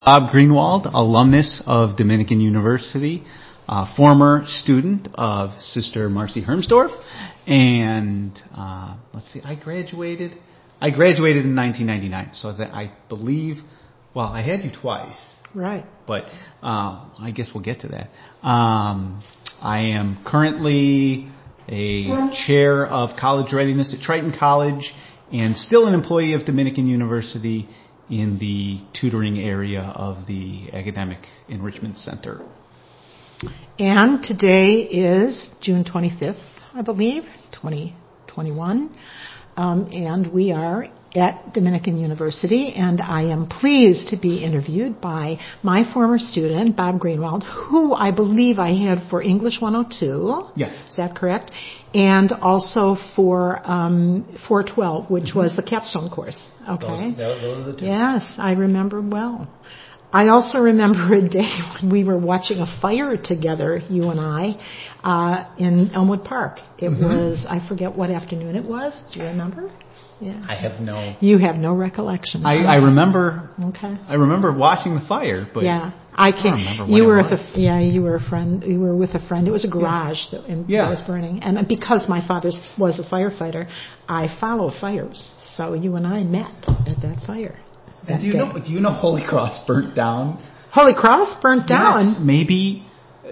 Bob Greenwald, alumnus of Dominican University, former student of Sister Marcy Hermsdorf, and I graduated in 1999. So that I believe, I had you twice, right? But I guess we'll get to that. I am currently a chair of college readiness at Triton College, and still an employee of Dominican University in the tutoring area of the Academic Enrichment Center. And today is June 25th, I believe, 2021. And we are at Dominican University, and I am pleased to be interviewed by my former student, Bob Greenwald, who I believe I had for English 102. Yes. Is that correct? And also for 412, which was the capstone course. Okay. Those are the two. Yes, I remember well. I also remember a day when we were watching a fire together, you and I, in Elmwood Park. It was, I forget what afternoon it was. Do you remember? Yeah. I have no. You have no recollection. I remember. Okay. I remember watching the fire, but yeah, I can't. Remember You were with you were a friend. You were with a friend. It was a garage that was burning, and because my father was a firefighter, I follow fires. So you and I met at that fire. Do you know Holy Cross burnt down? Holy Cross burnt down? Yes, maybe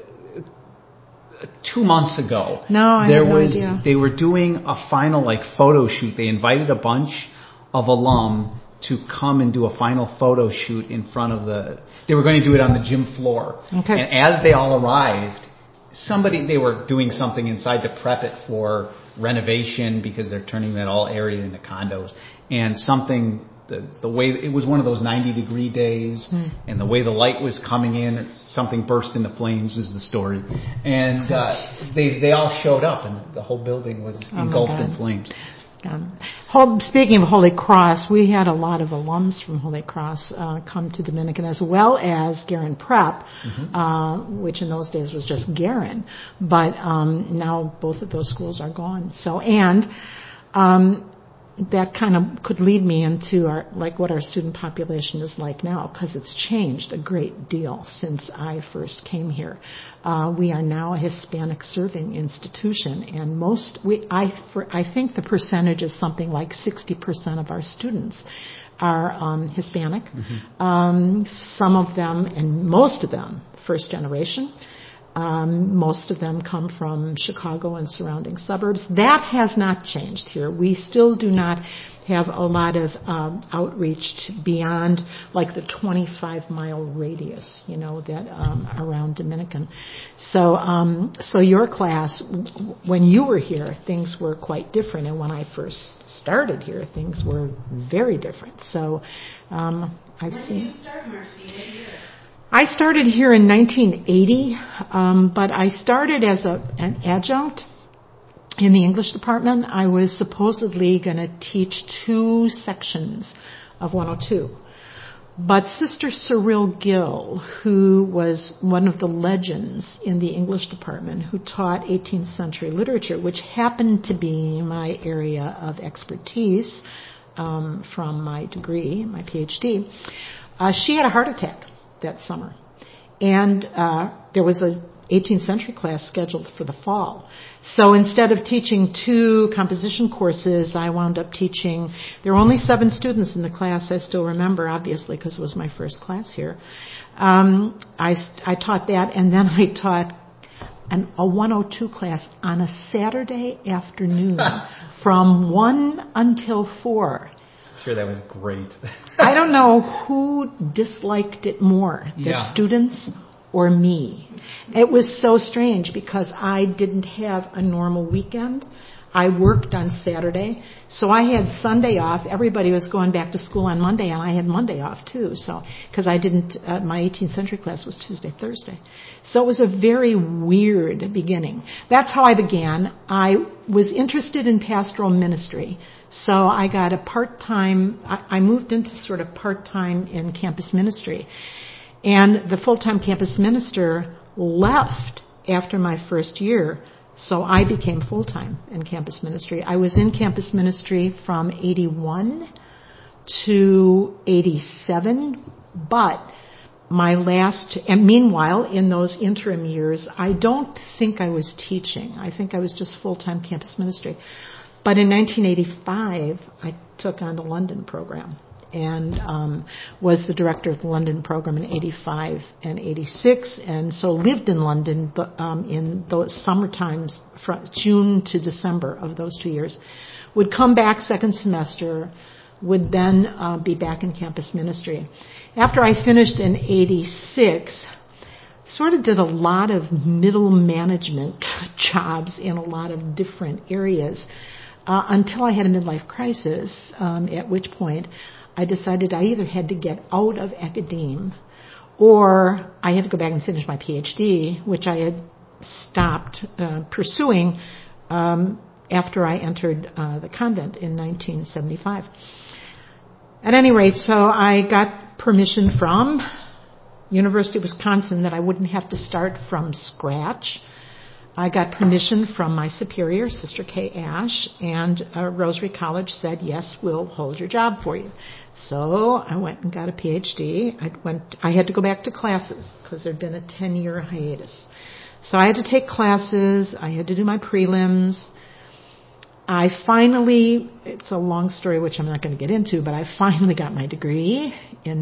2 months ago. No, I have no idea. They were doing a final photo shoot. They invited a bunch of alum to come and do a final photo shoot in front of they were going to do it on the gym floor. Okay. And as they all arrived, they were doing something inside to prep it for renovation because they're turning that all area into condos. And the way it was one of those 90-degree days, and the way the light was coming in, something burst into flames is the story. And they all showed up, and the whole building was engulfed in flames. Speaking of Holy Cross, we had a lot of alums from Holy Cross come to Dominican, as well as Garin Prep, which in those days was just Garin. But now both of those schools are gone. So, that kind of could lead me into what our student population is like now, because it's changed a great deal since I first came here. We are now a Hispanic serving institution, and I think the percentage is something like 60% of our students are Hispanic. Some of them, and most of them, first generation. Most of them come from Chicago and surrounding suburbs. That has not changed here. We still do not have a lot of outreach beyond the 25-mile radius, that around Dominican. So your class, when you were here, things were quite different, and when I first started here, things were very different. So I've seen. When did you start, Marcy? What year? I started here in 1980, but I started as an adjunct in the English department. I was supposedly going to teach 2 sections of 102. But Sister Cyril Gill, who was one of the legends in the English department, who taught 18th century literature, which happened to be my area of expertise from my degree, my PhD, she had a heart attack that summer. And there was a 18th century class scheduled for the fall. So instead of teaching 2 composition courses, I wound up teaching, there were only 7 students in the class, I still remember, obviously, because it was my first class here. I taught that, and then I taught a 102 class on a Saturday afternoon from 1 until 4. Sure, that was great. I don't know who disliked it more, the students or me. It was so strange because I didn't have a normal weekend. I worked on Saturday, so I had Sunday off. Everybody was going back to school on Monday, and I had Monday off too. So, because I didn't, my 18th century class was Tuesday, Thursday. So it was a very weird beginning. That's how I began. I was interested in pastoral ministry. So I got a part-time, I moved into sort of part-time in campus ministry. And the full-time campus minister left after my first year, so I became full-time in campus ministry. I was in campus ministry from 81 to 87, but and meanwhile, in those interim years, I don't think I was teaching. I think I was just full-time campus ministry. But in 1985, I took on the London program and was the director of the London program in 85 and 86, and so lived in London in those summer times, from June to December of those 2 years. Would come back second semester, would then be back in campus ministry. After I finished in 86, sort of did a lot of middle management jobs in a lot of different areas until I had a midlife crisis, at which point I decided I either had to get out of academe or I had to go back and finish my PhD, which I had stopped pursuing after I entered the convent in 1975. At any rate, so I got permission from University of Wisconsin that I wouldn't have to start from scratch. I got permission from my superior, Sister Kay Ash, and Rosary College said, yes, we'll hold your job for you. So I went and got a PhD. I had to go back to classes because there had been a 10-year hiatus. So I had to take classes. I had to do my prelims. I finally, it's a long story which I'm not going to get into, but I finally got my degree in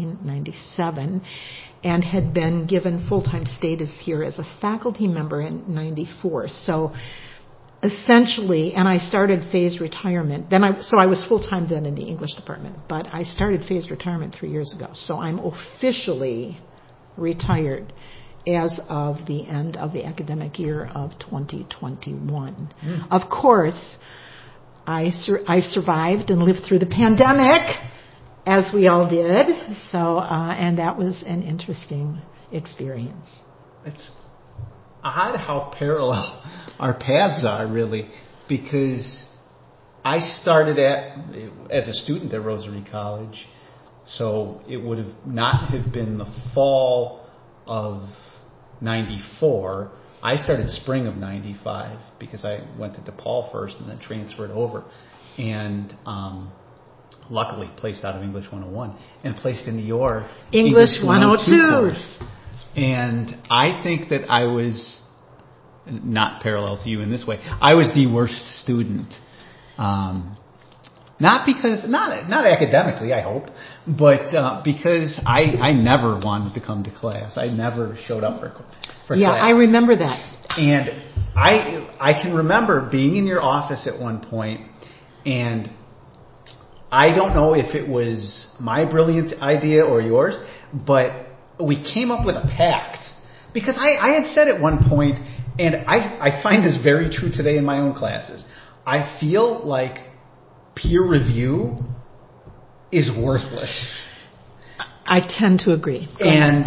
1997 and had been given full-time status here as a faculty member in 94. So essentially, and I started phased retirement. So I was full-time then in the English department, but I started phased retirement 3 years ago. So I'm officially retired as of the end of the academic year of 2021. Of course, I survived and lived through the pandemic, as we all did. So, and that was an interesting experience. It's odd how parallel our paths are, really, because I started as a student at Rosary College, so it would have not have been the fall of 94. I started spring of 95 because I went to DePaul first and then transferred over, and luckily placed out of English 101 and placed into your English 102 course. And I think that I was not parallel to you in this way. I was the worst student. Not academically, I hope, but because I never wanted to come to class. I never showed up for class. Yeah, I remember that. And I can remember being in your office at one point, and I don't know if it was my brilliant idea or yours, but we came up with a pact. Because I had said at one point, and I find this very true today in my own classes, I feel like peer review is worthless. I tend to agree. And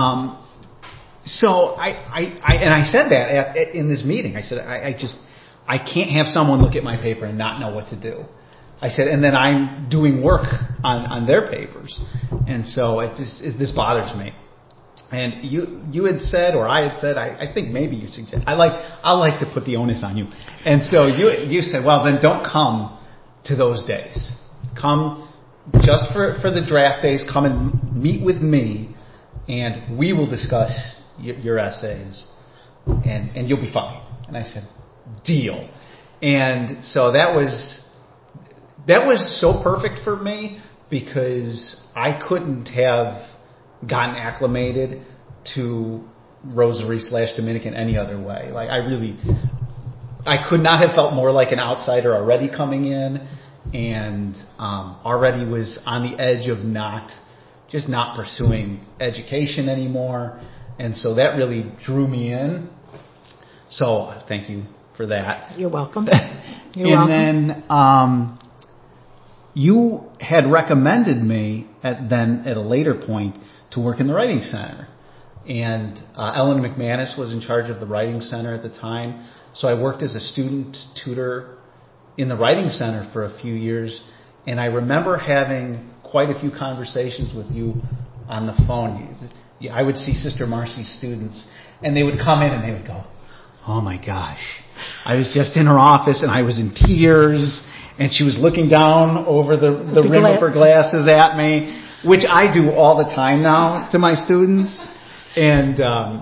so I said that in this meeting. I said I can't have someone look at my paper and not know what to do. I said, and then I'm doing work on their papers, and so this bothers me. And you had said, or I had said, I think maybe you suggested, I like to put the onus on you. And so you said, well, then don't come to those days. Come just for the draft days. Come and meet with me, and we will discuss your essays, and you'll be fine. And I said, deal. And so that was so perfect for me because I couldn't have gotten acclimated to Rosary / Dominican any other way. Like I could not have felt more like an outsider already coming in, and already was on the edge of not pursuing education anymore. And so that really drew me in. So thank you for that. You're welcome. And then you had recommended me at a later point to work in the Writing Center. And Ellen McManus was in charge of the Writing Center at the time. So I worked as a student tutor in the Writing Center for a few years. And I remember having quite a few conversations with you on the phone. I would see Sister Marcy's students, and they would come in and they would go, oh my gosh, I was just in her office and I was in tears, and she was looking down over the rim of her glasses at me. which I do all the time now to my students. And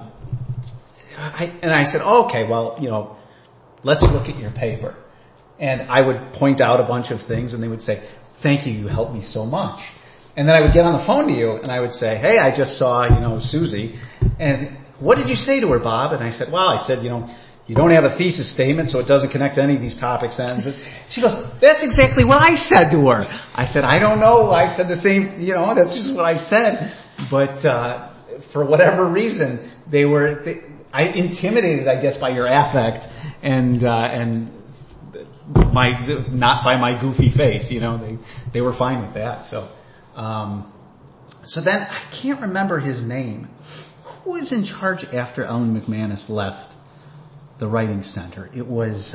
I said, okay, well, let's look at your paper. And I would point out a bunch of things, and they would say, thank you, you helped me so much. And then I would get on the phone to you, and I would say, hey, I just saw, Susie, and what did you say to her, Bob? And I said, you don't have a thesis statement, so it doesn't connect to any of these topic sentences. She goes, that's exactly what I said to her. I said, I don't know. I said the same, that's just what I said. But for whatever reason, I intimidated, I guess, by your affect and not by my goofy face. They were fine with that. So then I can't remember his name. Who was in charge after Ellen McManus left the Writing Center? It was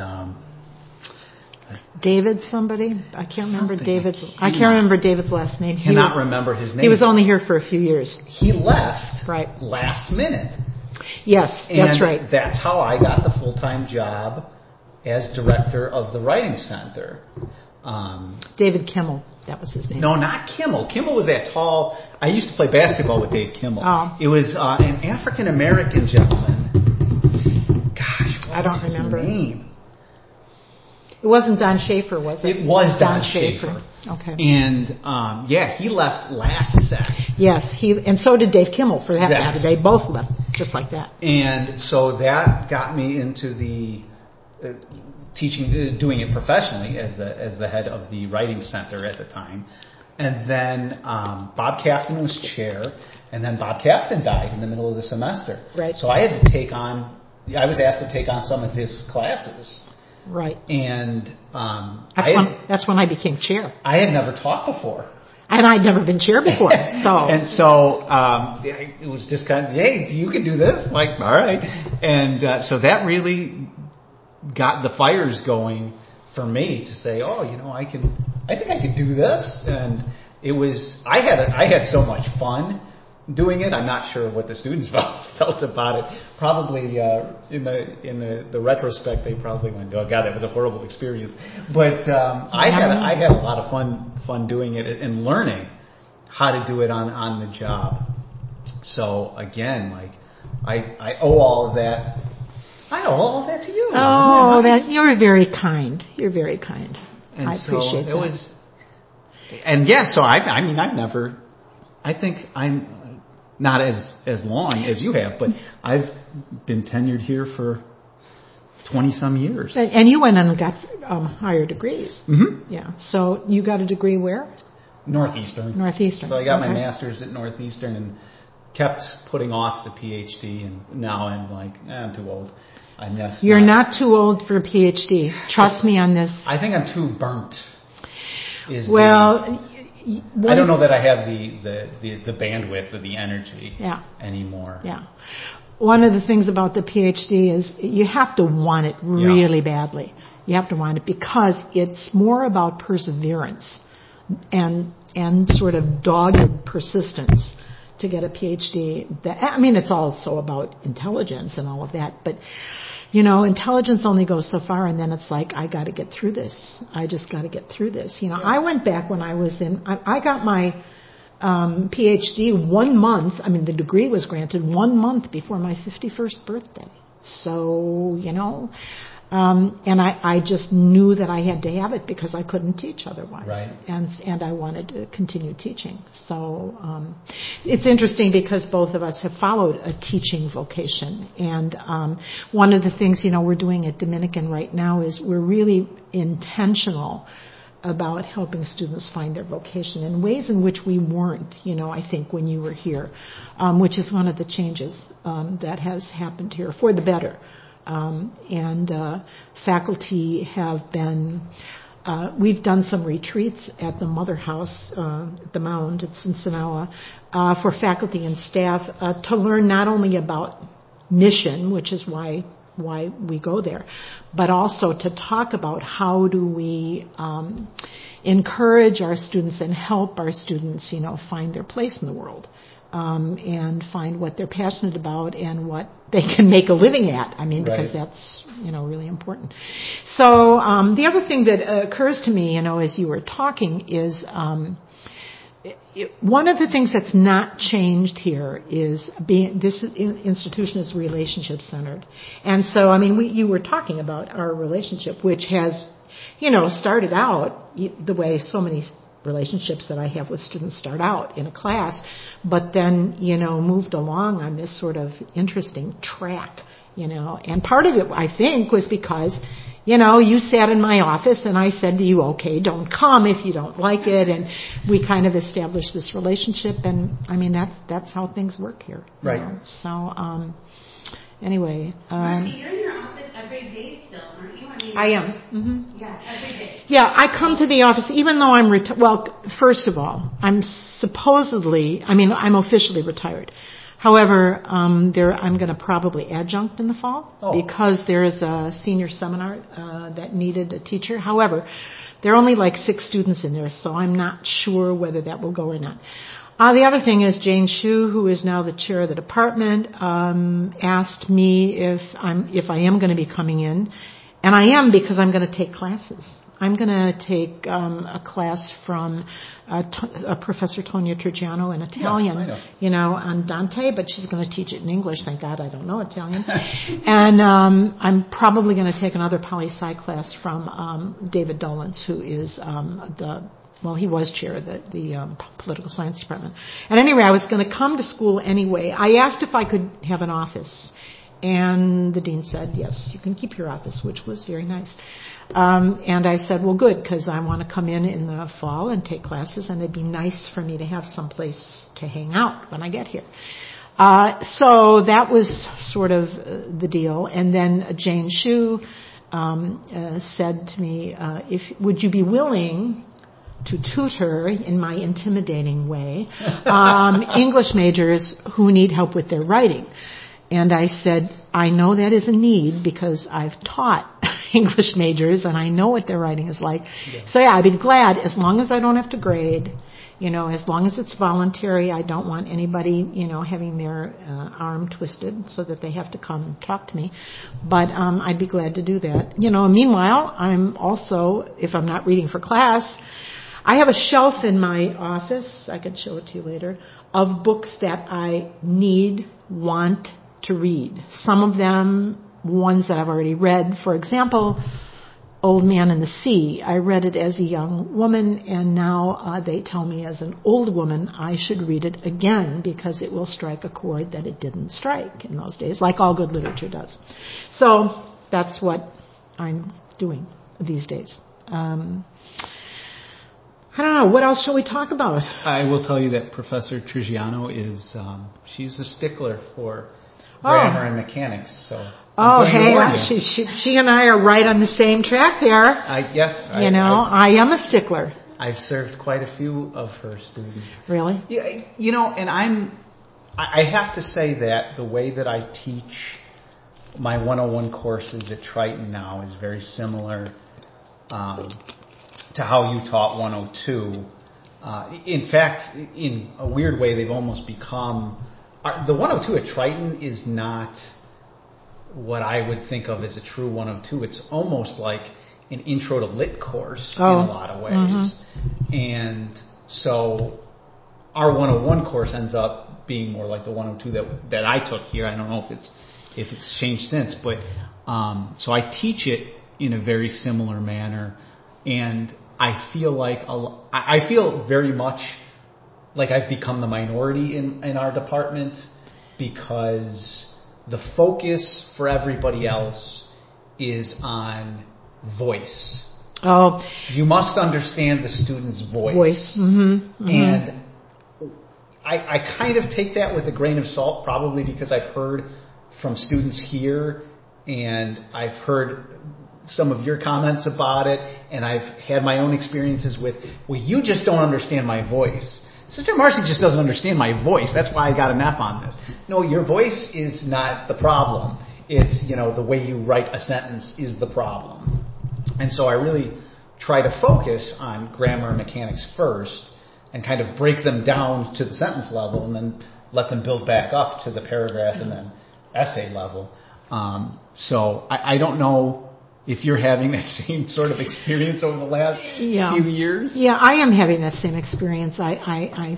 David somebody. I can't remember David's. I can't remember David's last name. Cannot remember his name. He was only here for a few years. He left right last minute. Yes, that's right. That's how I got the full-time job as director of the Writing Center. David Kimmel, that was his name. No, not Kimmel. Kimmel was that tall. I used to play basketball with Dave Kimmel. Oh. It was an African-American gentleman. Gosh, I don't remember. His name? It wasn't Don Schaefer, was it? It was Don Schaefer. Okay. And he left last sec. Yes, and so did Dave Kimmel for that matter. They both left just like that. And so that got me into the teaching, doing it professionally as the head of the Writing Center at the time. And then Bob Cafton was chair, and then Bob Cafton died in the middle of the semester. Right. So I was asked to take on some of his classes. Right. And that's when I became chair. I had never taught before. And I'd never been chair before. And so it was just kind of, hey, you can do this? Like, all right. And so that really got the fires going for me to say, I think I could do this. And it was, I had so much fun doing it. I'm not sure what the students felt about it. Probably in the retrospect, they probably went, "Oh God, that was a horrible experience." But I had a lot of fun doing it and learning how to do it on the job. So again, I owe all of that. I owe all of that to you. Oh, you're very kind. You're very kind. And I appreciate that. So I've never. I think I'm not as long as you have, but I've been tenured here for 20-some years. And you went and got higher degrees. Mm-hmm. Yeah. So you got a degree where? Northeastern. So I got my master's at Northeastern and kept putting off the PhD, and now I'm like, I'm too old. You're not too old for a PhD. Trust me on this. I think I'm too burnt. I don't know that I have the bandwidth or the energy anymore. Yeah. One of the things about the PhD is you have to want it really badly. You have to want it because it's more about perseverance and sort of dogged persistence to get a PhD. It's also about intelligence and all of that, but intelligence only goes so far, and then it's like, I got to get through this. I just got to get through this. I went back when I was I got my PhD 1 month. The degree was granted 1 month before my 51st birthday. So, and I just knew that I had to have it because I couldn't teach otherwise. Right. And I wanted to continue teaching. So it's interesting because both of us have followed a teaching vocation. And one of the things, we're doing at Dominican right now is we're really intentional about helping students find their vocation in ways in which we weren't, I think, when you were here, which is one of the changes that has happened here for the better. Faculty have been, we've done some retreats at the Mother House, at the Mound at Sinsinawa, for faculty and staff to learn not only about mission, which is why we go there, but also to talk about how do we encourage our students and help our students, find their place in the world. And find what they're passionate about and what they can make a living at. Because that's, really important. So the other thing that occurs to me, as you were talking is one of the things that's not changed here is this institution is relationship centered. And so, I mean, you were talking about our relationship, which has, started out the way so many relationships that I have with students start out in a class, but then, moved along on this sort of interesting track, and part of it, I think, was because, you sat in my office and I said to you, okay, don't come if you don't like it, and we kind of established this relationship, and I mean, that's how things work here. Right. So, anyway. Marcy, you're in your office every day still, aren't you? I am. Mm-hmm. Yeah, every day. Yeah, I come to the office even though I'm first of all, I'm officially retired. However, I'm going to probably adjunct in the fall because there is a senior seminar that needed a teacher. However, there are only like 6 students in there, so I'm not sure whether that will go or not. The other thing is Jane Shu, who is now the chair of the department, asked me if I am going to be coming in, and I am because I'm going to take classes. I'm going to take a class from Professor Tonia Trigiano in Italian, on Dante, but she's going to teach it in English. Thank God I don't know Italian. And I'm probably going to take another poli-sci class from David Dolans, who is he was chair of the political science department. And anyway, I was going to come to school anyway. I asked if I could have an office, and the dean said, yes, you can keep your office, which was very nice. And I said, well, good, because I want to come in the fall and take classes, and it'd be nice for me to have some place to hang out when I get here. So that was sort of the deal. And then Jane Shu said to me, would you be willing to tutor in my intimidating way English majors who need help with their writing? And I said, I know that is a need because I've taught English majors and I know what their writing is like. Yeah. So yeah, I'd be glad as long as I don't have to grade, as long as it's voluntary. I don't want anybody, having their arm twisted so that they have to come talk to me. But I'd be glad to do that. Meanwhile, I'm also, if I'm not reading for class, I have a shelf in my office, I can show it to you later, of books that I want to read. Some of them, ones that I've already read. For example, Old Man and the Sea. I read it as a young woman, and now they tell me as an old woman I should read it again because it will strike a chord that it didn't strike in those days, like all good literature does. So that's what I'm doing these days. I don't know. What else shall we talk about? I will tell you that Professor Trigiano is, she's a stickler for grammar and mechanics. So she and I are right on the same track there. Yes. I am a stickler. I've served quite a few of her students. Really? Yeah, and I have to say that the way that I teach my 101 courses at Triton now is very similar to how you taught 102. In fact, in a weird way, they've almost become... The 102 at Triton is not what I would think of as a true 102. It's almost like an intro to lit course in a lot of ways. Mm-hmm. And so our 101 course ends up being more like the 102 that I took here. I don't know if it's changed since, but so I teach it in a very similar manner, and I feel very much like I've become the minority in our department because the focus for everybody else is on voice. Oh. You must understand the student's voice. Mm-hmm. Mm-hmm. And I kind of take that with a grain of salt, probably because I've heard from students here and I've heard some of your comments about it, and I've had my own experiences with, you just don't understand my voice. Sister Marcy just doesn't understand my voice. That's why I got an F on this. No, your voice is not the problem. It's, the way you write a sentence is the problem. And so I really try to focus on grammar and mechanics first and kind of break them down to the sentence level and then let them build back up to the paragraph and then essay level. So I don't know if you're having that same sort of experience over the last few years. Yeah, I am having that same experience. I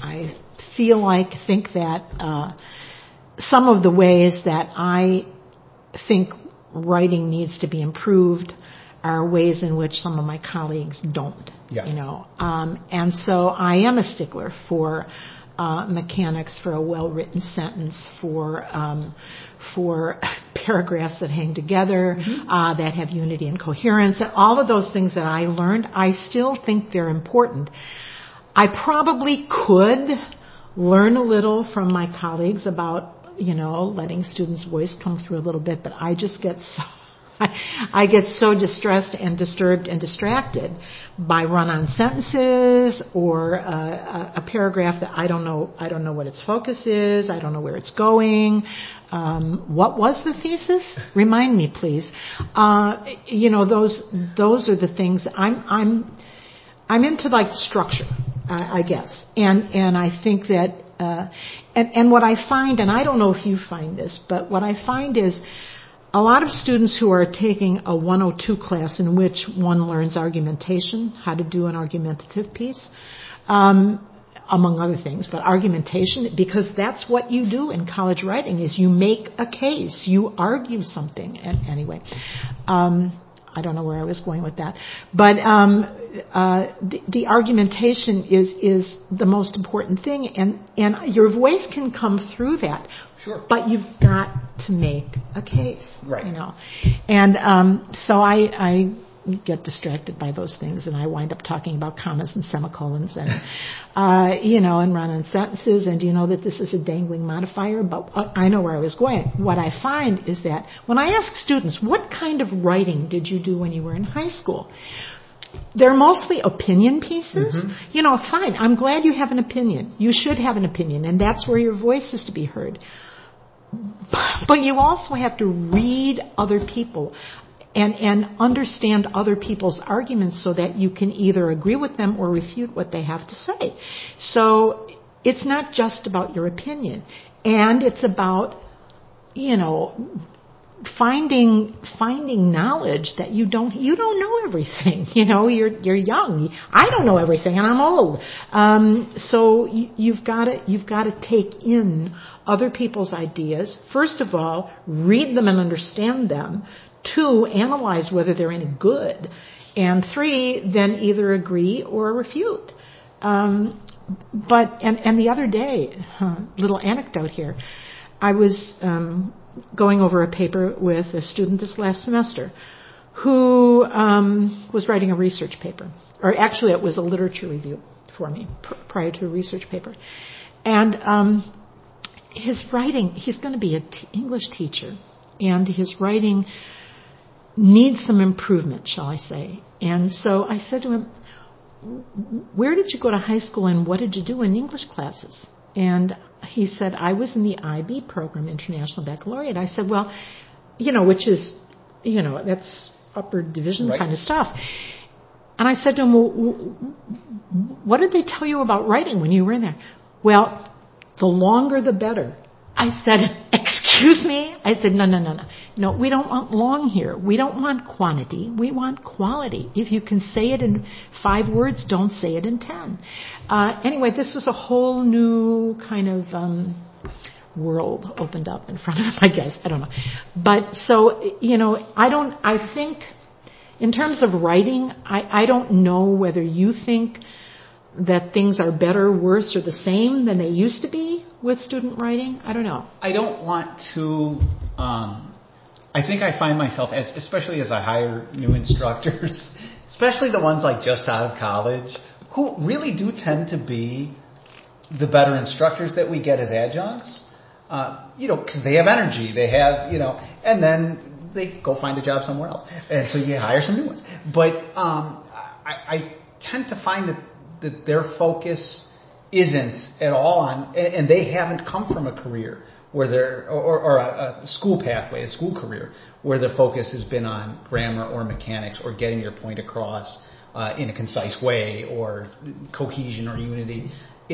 think that some of the ways that I think writing needs to be improved are ways in which some of my colleagues don't. Yeah. You know, and so I am a stickler for mechanics, for a well-written sentence, for paragraphs that hang together, that have unity and coherence, and all of those things that I learned. I still think they're important. I probably could learn a little from my colleagues about, letting students' voice come through a little bit, but I just get I get so distressed and disturbed and distracted by run-on sentences or a paragraph that I don't know what its focus is. I don't know where it's going. What was the thesis? Remind me, please. Those are the things I'm into, like structure, I guess, and I think that and what I find, and I don't know if you find this, but what I find is a lot of students who are taking a 102 class in which one learns argumentation, how to do an argumentative piece, among other things, but argumentation, because that's what you do in college writing, is you make a case, you argue something. And anyway, I don't know where I was going with that, but the argumentation is the most important thing, and your voice can come through that. Sure. But you've got to make a case, right? And so I get distracted by those things, and I wind up talking about commas and semicolons, and and run-on sentences. And do you know that this is a dangling modifier? But I know where I was going. What I find is that when I ask students, what kind of writing did you do when you were in high school? They're mostly opinion pieces. Fine. I'm glad you have an opinion. You should have an opinion, and that's where your voice is to be heard. But you also have to read other people and understand other people's arguments so that you can either agree with them or refute what they have to say. So it's not just about your opinion, and it's about, finding knowledge that you don't know everything. You're young. I don't know everything, and I'm old. So you've got to take in other people's ideas. First of all, read them and understand them. 2, analyze whether they're any good. And 3, then either agree or refute. But the other day, little anecdote here, I was going over a paper with a student this last semester who was writing a research paper. Or actually it was a literature review for me prior to a research paper. And his writing, he's going to be an English teacher, and his writing needs some improvement, shall I say. And so I said to him, where did you go to high school and what did you do in English classes? And he said, I was in the IB program, International Baccalaureate. I said, well, which is, that's upper division kind of stuff. And I said to him, well, what did they tell you about writing when you were in there? Well, the longer the better. I said, excuse me? I said, no. No, we don't want long here. We don't want quantity. We want quality. If you can say it in 5 words, don't say it in 10. Anyway, this was a whole new kind of world opened up in front of him, I guess. I don't know. But so, I think in terms of writing, I don't know whether you think that things are better, worse, or the same than they used to be with student writing. I don't know. I don't want to... I think I find myself, especially as I hire new instructors, especially the ones like just out of college, who really do tend to be the better instructors that we get as adjuncts, because they have energy, they have, and then they go find a job somewhere else. And so you hire some new ones. But I tend to find that their focus isn't at all on, and they haven't come from a career where they're, or a school pathway, a school career, where the focus has been on grammar or mechanics or getting your point across in a concise way or cohesion or unity.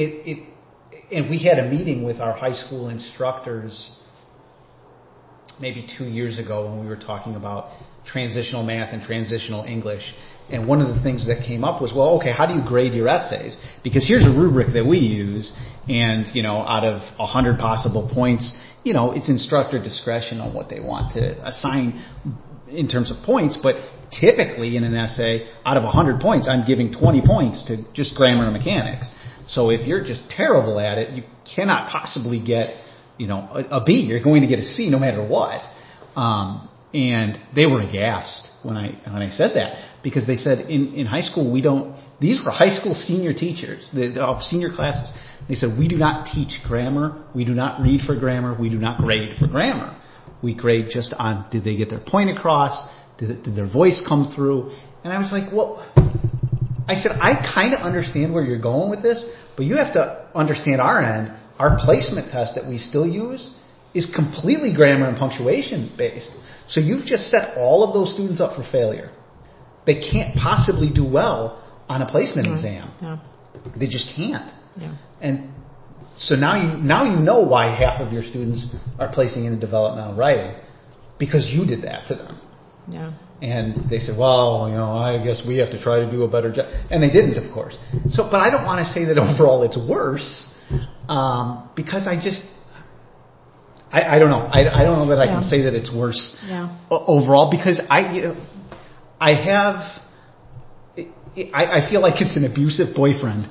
And we had a meeting with our high school instructors maybe 2 years ago when we were talking about transitional math and transitional English. And one of the things that came up was, well, okay, how do you grade your essays? Because here's a rubric that we use, and, out of 100 possible points, it's instructor discretion on what they want to assign in terms of points, but typically in an essay, out of 100 points, I'm giving 20 points to just grammar and mechanics. So if you're just terrible at it, you cannot possibly get, a B. You're going to get a C no matter what. And they were aghast when I said that, because they said in high school these were high school senior teachers, of senior classes. They said, we do not teach grammar, we do not read for grammar, we do not grade for grammar. We grade just on, did they get their point across, did their voice come through? And I was like, well, I said, I kind of understand where you're going with this, but you have to understand our end. Our placement test that we still use is completely grammar and punctuation based. So you've just set all of those students up for failure. They can't possibly do well on a placement exam. Yeah. They just can't. Yeah. And so now you know why half of your students are placing in developmental writing, because you did that to them. Yeah. And they said, well, I guess we have to try to do a better job. And they didn't, of course. So, but I don't want to say that overall it's worse, because I don't know. I don't know that I can say that it's worse overall, because I feel like it's an abusive boyfriend.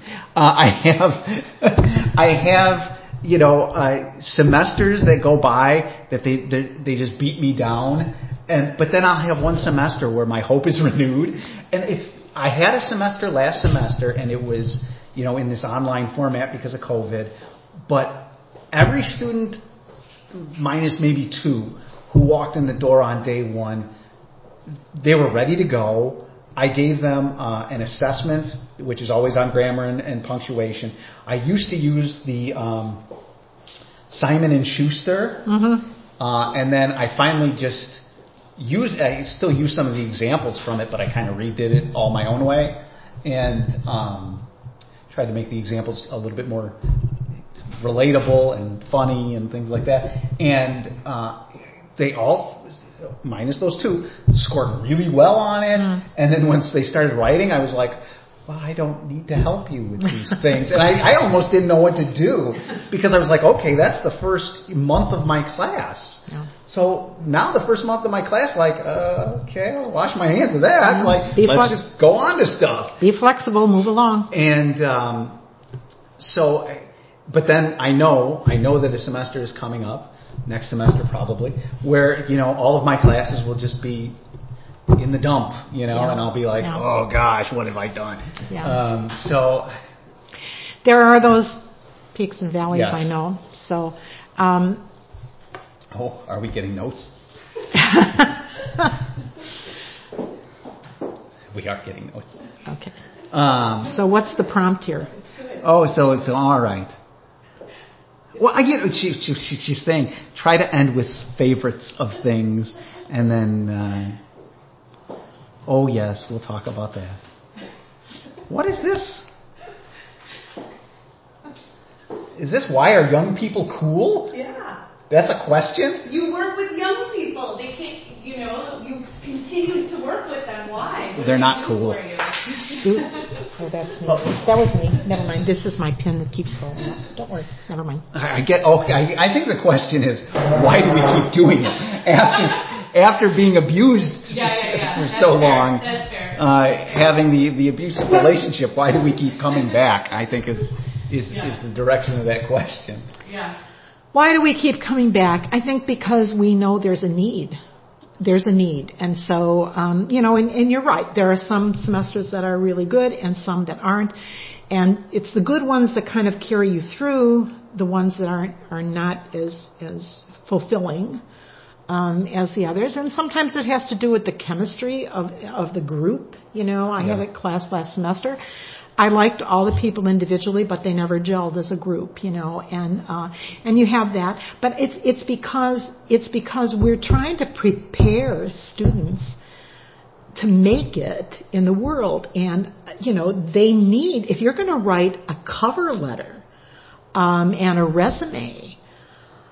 I have semesters that go by that they just beat me down, but then I'll have one semester where my hope is renewed, and I had a semester last semester, and it was in this online format because of COVID, but every student, minus maybe 2, who walked in the door on day 1, they were ready to go. I gave them an assessment, which is always on grammar and punctuation. I used to use the Simon & Schuster, and then I finally just I still use some of the examples from it, but I kind of redid it all my own way, and tried to make the examples a little bit more relatable and funny and things like that. And they all, minus those 2, scored really well on it. And then once they started writing, I was like, well, I don't need to help you with these things. And I almost didn't know what to do, because I was like, okay, that's the first month of my class. Yeah. So now the first month of my class, okay, I'll wash my hands of that. Let's just go on to stuff. Be flexible, move along. And but then I know that a semester is coming up, next semester probably, where, all of my classes will just be in the dump, and I'll be like, oh gosh, what have I done? Yeah. So there are those peaks and valleys, I know. So, are we getting notes? We are getting notes. Okay. So what's the prompt here? So it's all right. Well, I get she's saying, try to end with favorites of things, and then, oh yes, we'll talk about that. What is this? Is this why are young people cool? Yeah. That's a question? You work with young people. They can't, you continue to work with them. Why? They're not cool. Oh, that's me. That was me. Never mind. This is my pen that keeps falling out. Don't worry. Never mind. I think the question is, why do we keep doing it? After being abused for so long, That's fair. Having the abusive relationship, why do we keep coming back? I think is the direction of that question. Yeah. Why do we keep coming back? I think because we know there's a need. There's a need. And so, and you're right. There are some semesters that are really good and some that aren't. And it's the good ones that kind of carry you through. The ones that are not as fulfilling as the others. And sometimes it has to do with the chemistry of the group. I had a class last semester. I liked all the people individually, but they never gelled as a group, and you have that. But it's because we're trying to prepare students to make it in the world, and they need, if you're going to write a cover letter and a resume,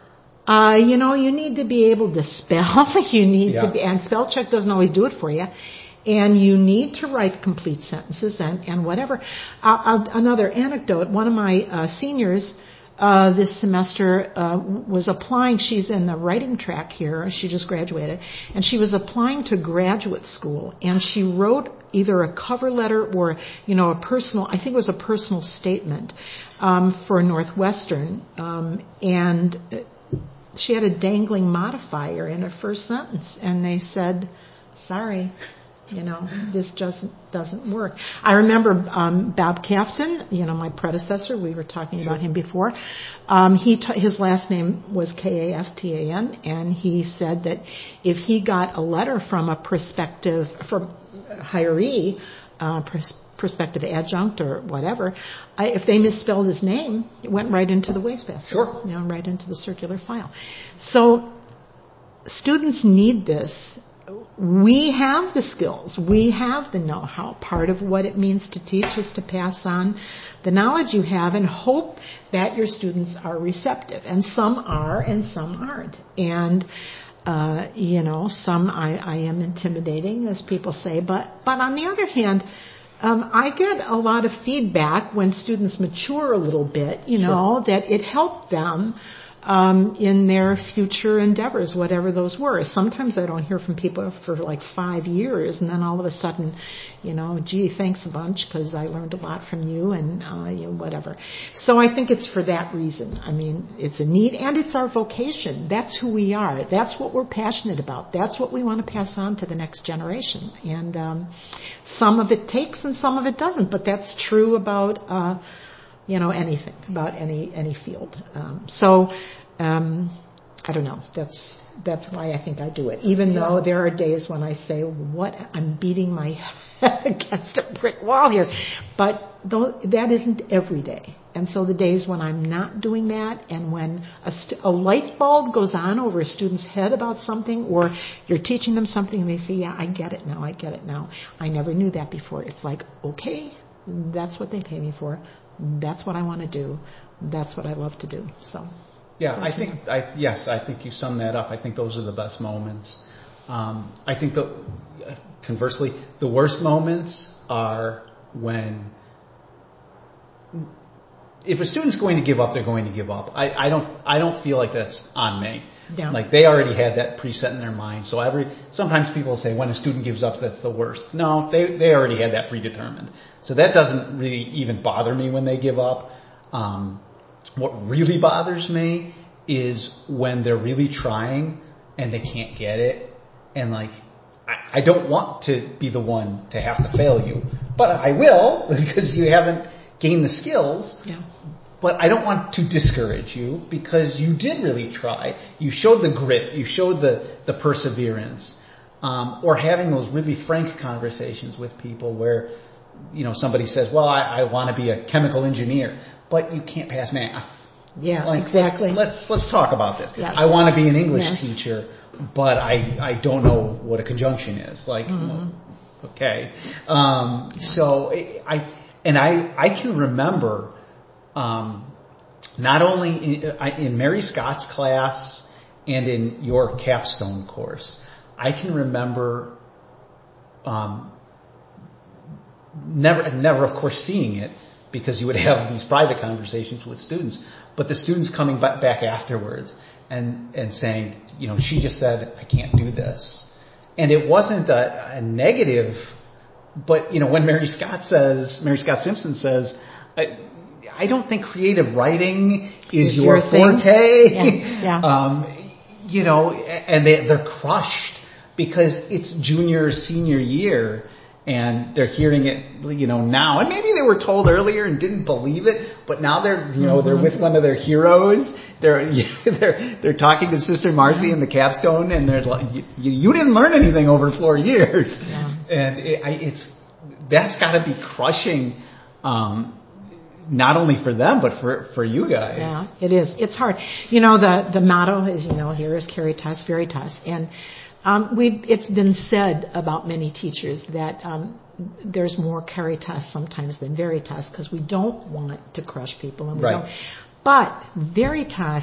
You need to be able to spell. You need to be, and spell check doesn't always do it for you. And you need to write complete sentences and whatever. Another anecdote, one of my seniors this semester was applying. She's in the writing track here. She just graduated. And she was applying to graduate school. And she wrote either a cover letter or, a personal, I think it was a personal statement for Northwestern. And she had a dangling modifier in her first sentence. And they said, sorry. This just doesn't work. I remember Bob Kaftan, my predecessor. We were talking about him before. His last name was Kaftan, and he said that if he got a letter from a prospective hiree, prospective adjunct or whatever, if they misspelled his name, it went right into the wastebasket. Sure. Right into the circular file. So students need this. We have the skills. We have the know-how. Part of what it means to teach is to pass on the knowledge you have and hope that your students are receptive. And some are and some aren't. And, some I am intimidating, as people say. But on the other hand, I get a lot of feedback when students mature a little bit, that it helped them in their future endeavors, whatever those were. Sometimes I don't hear from people for like 5 years, and then all of a sudden, gee, thanks a bunch because I learned a lot from you and whatever. So I think it's for that reason. I mean, it's a need, and it's our vocation. That's who we are. That's what we're passionate about. That's what we want to pass on to the next generation. And some of it takes and some of it doesn't, but that's true about anything, about any field. I don't know. That's why I think I do it. Even though there are days when I say, "What? I'm beating my head against a brick wall here," but that isn't every day. And so the days when I'm not doing that, and when a light bulb goes on over a student's head about something, or you're teaching them something, and they say, "Yeah, I get it now. I get it now. I never knew that before." It's like, okay, that's what they pay me for. That's what I want to do. That's what I love to do. So. Yeah, I think you sum that up. I think those are the best moments. I think conversely, the worst moments are when, if a student's going to give up, they're going to give up. I don't feel like that's on me. Yeah. Like they already had that preset in their mind. So sometimes people say when a student gives up, that's the worst. No, they already had that predetermined. So that doesn't really even bother me when they give up. What really bothers me is when they're really trying and they can't get it. And I don't want to be the one to have to fail you, but I will because you haven't gained the skills. Yeah. But I don't want to discourage you because you did really try. You showed the grit. You showed the perseverance. Or having those really frank conversations with people where, somebody says, well, I want to be a chemical engineer, but you can't pass math. Yeah, exactly. Let's talk about this. Yes. I want to be an English teacher, but I don't know what a conjunction is. Okay. So I can remember not only in Mary Scott's class and in your capstone course, I can remember never of course seeing it because you would have these private conversations with students, but the students coming back afterwards and saying, she just said I can't do this, and it wasn't a negative, but when Mary Scott Simpson says, I don't think creative writing is your forte. Yeah. And they're crushed because it's junior, senior year, and they're hearing it, now. And maybe they were told earlier and didn't believe it, but now they're, they're with one of their heroes. They're talking to Sister Marcy in the capstone, and they're like, you didn't learn anything over 4 years. Yeah. And that's got to be crushing. Not only for them, but for you guys. Yeah, it is. It's hard. The motto is, here is Caritas Veritas. And it's been said about many teachers that there's more Caritas sometimes than Veritas because we don't want to crush people. And we don't. But Veritas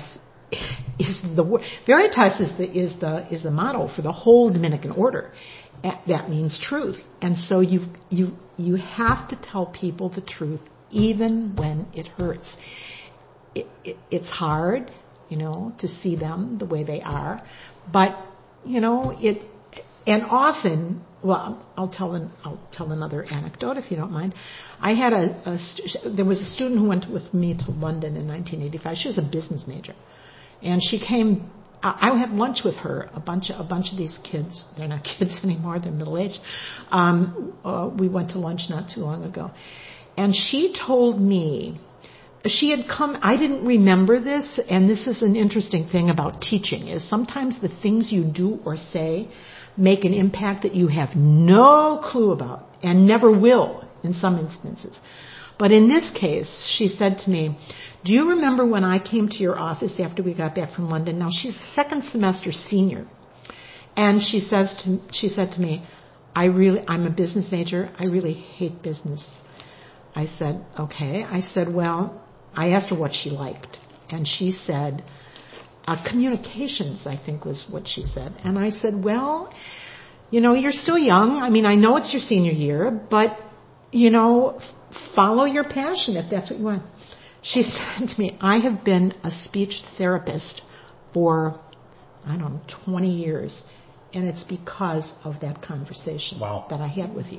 Veritas is the motto for the whole Dominican order. That means truth, and so you have to tell people the truth even when it hurts. It's hard, to see them the way they are, but it. And often, well, I'll tell another anecdote if you don't mind. I had there was a student who went with me to London in 1985. She was a business major, and she came. I had lunch with her. A bunch of these kids. They're not kids anymore. They're middle aged. We went to lunch not too long ago, and she told me she had come. I didn't remember this, and this is an interesting thing about teaching: is sometimes the things you do or say make an impact that you have no clue about and never will in some instances. But in this case, she said to me, "Do you remember when I came to your office after we got back from London?" Now, she's a second semester senior. And she said to me, I'm a business major. I really hate business. I said, okay. I said, well, I asked her what she liked. And she said, communications, I think was what she said. And I said, well, you're still young. I mean, I know it's your senior year, but, follow your passion if that's what you want. She said to me, I have been a speech therapist for, 20 years. And it's because of that conversation that I had with you.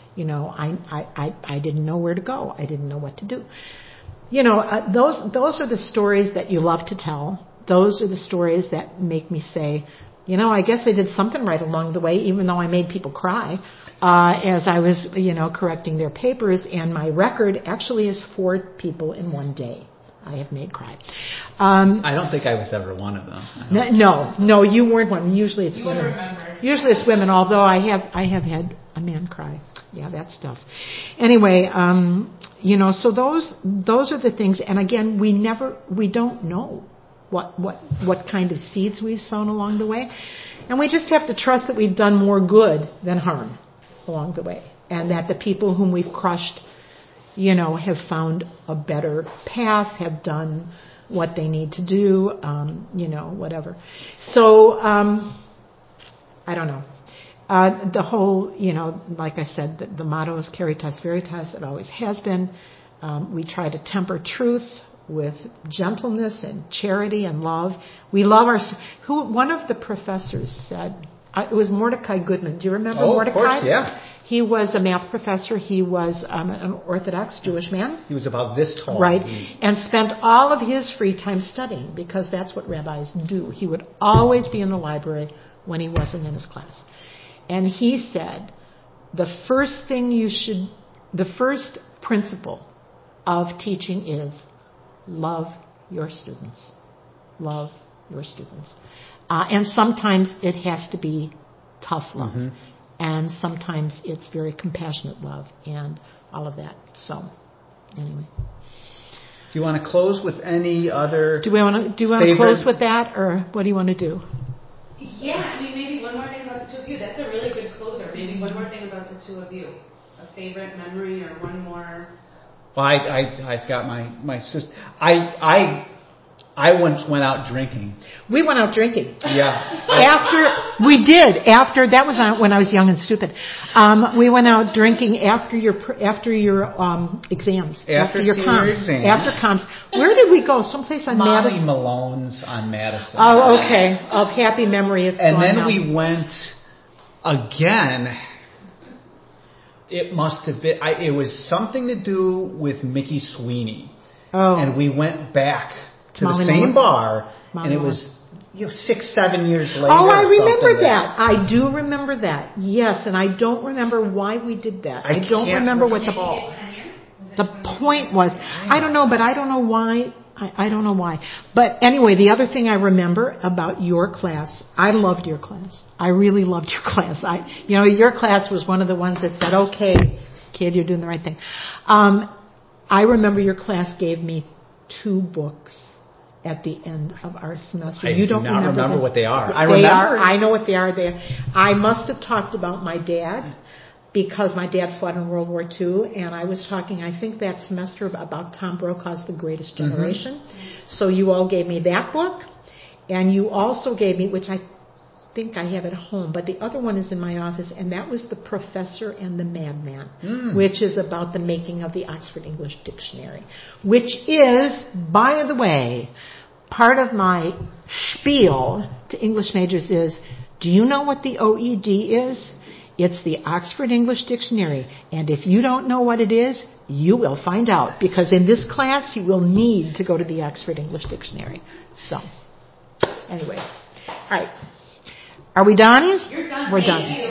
I didn't know where to go. I didn't know what to do. Those are the stories that you love to tell. Those are the stories that make me say, I guess I did something right along the way, even though I made people cry as I was, correcting their papers. And my record actually is 4 people in one day I have made cry. I don't think I was ever one of them. No, you weren't one. Usually it's women. Usually it's women, although I have had a man cry. Yeah, that's tough. Anyway, so those are the things. And again, we don't know what kind of seeds we've sown along the way. And we just have to trust that we've done more good than harm along the way. And that the people whom we've crushed, have found a better path, have done what they need to do, whatever. So, I don't know. The whole, like I said, the motto is Caritas Veritas. It always has been. We try to temper truth with gentleness and charity and love. We love one of the professors said, it was Mordecai Goodman. Do you remember Mordecai? Of course, yeah. He was a math professor. He was an Orthodox Jewish man. He was about this tall. Right. And spent all of his free time studying because that's what rabbis do. He would always be in the library when he wasn't in his class. And he said, the first principle of teaching is love your students. Love your students. And sometimes it has to be tough love. Mm-hmm. And sometimes it's very compassionate love and all of that. So, anyway. Do you want to close with any other? Do we want to close with that, or what do you want to do? Yeah, maybe one more thing about the two of you. That's a really good closer. Maybe one more thing about the two of you. A favorite memory, or one more. Well, I've got my sister. I once went out drinking. We went out drinking. Yeah. After that was when I was young and stupid. We went out drinking after your exams. After your comps. After comps. Where did we go? Someplace on Madison. Molly Malone's on Madison. Oh, okay. Of happy memory. And then we went again. It must have been. It was something to do with Mickey Sweeney. Oh. And we went back to the same bar, and it was 6-7 years later. Oh, I remember that. I do remember that. Yes, and I don't remember why we did that. I don't remember what the point was. I don't know, but I don't know why. I don't know why. But anyway, the other thing I remember about your class, I loved your class. I really loved your class. Your class was one of the ones that said, "Okay, kid, you're doing the right thing." I remember your class gave me 2 books at the end of our semester. You don't remember what they are. I know what they are. I must have talked about my dad because my dad fought in World War II, and I was talking, I think that semester, about Tom Brokaw's The Greatest Generation. Mm-hmm. So you all gave me that book, And you also gave me, which I think I have at home, but the other one is in my office, and that was The Professor and the Madman, which is about the making of the Oxford English Dictionary, which is, by the way, part of my spiel to English majors is, do you know what the OED is? It's the Oxford English Dictionary, and if you don't know what it is, you will find out, because in this class you will need to go to the Oxford English Dictionary. So, anyway, all right. Are we done? You're done. We're Thank done. you.